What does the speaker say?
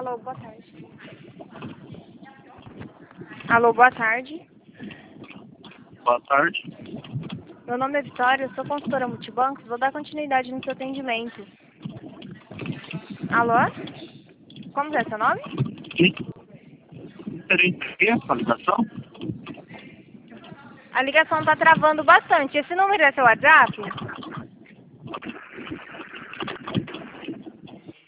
Alô, boa tarde. Alô, boa tarde. Boa tarde. Meu nome é Vitória, eu sou consultora multibancos, vou dar continuidade no seu atendimento. Alô? Como é seu nome? Seria a ligação? A ligação está travando bastante. Esse número é seu WhatsApp?